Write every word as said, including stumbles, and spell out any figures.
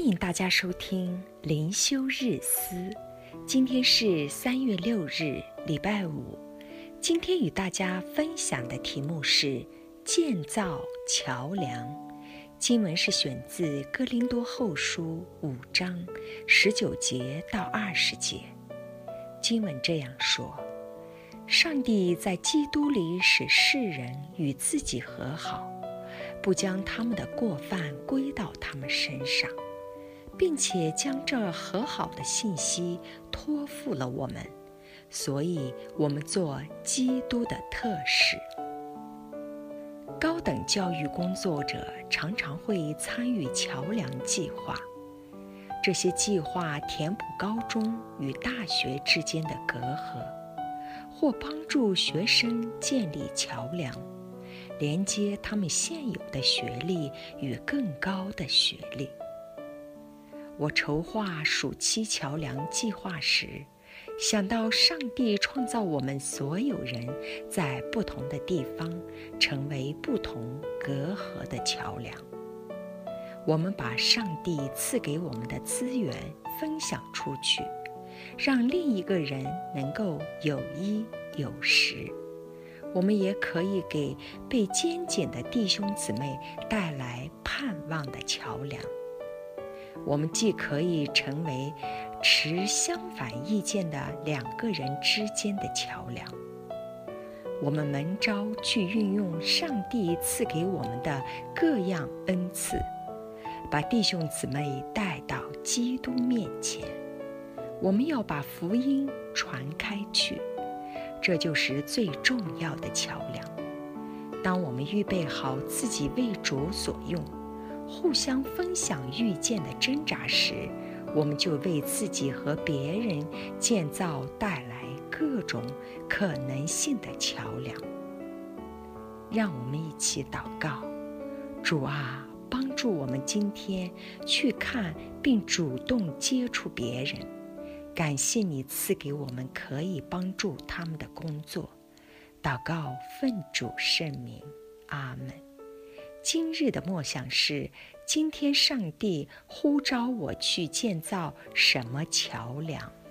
迎大家收听灵修日思。今天是三月六日，礼拜五。今天与大家分享的题目是建造桥梁。经文是选自哥林多后书五章十九节到二十节。经文这样说：上帝在基督里使世人与自己和好，不将他们的过犯归到他们身上，并且将这和好的信息托付了我们，所以我们做基督的特使。高等教育工作者常常会参与桥梁计划，这些计划填补高中与大学之间的隔阂，或帮助学生建立桥梁，连接他们现有的学历与更高的学历。我筹划暑期桥梁计划时，想到上帝创造我们所有人在不同的地方成为不同隔阂的桥梁。我们把上帝赐给我们的资源分享出去，让另一个人能够有衣有食。我们也可以给被监禁的弟兄姊妹带来盼望的桥梁。我们既可以成为持相反意见的两个人之间的桥梁，我们蒙召去运用上帝赐给我们的各样恩赐，把弟兄姊妹带到基督面前。我们要把福音传开去，这就是最重要的桥梁。当我们预备好自己为主所用，互相分享遇见的挣扎时，我们就为自己和别人建造带来各种可能性的桥梁。让我们一起祷告：主啊，帮助我们今天去看并主动接触别人。感谢你赐给我们可以帮助他们的工作。祷告奉主圣名，阿们。今日的默想是：今天上帝呼召我去建造什么桥梁？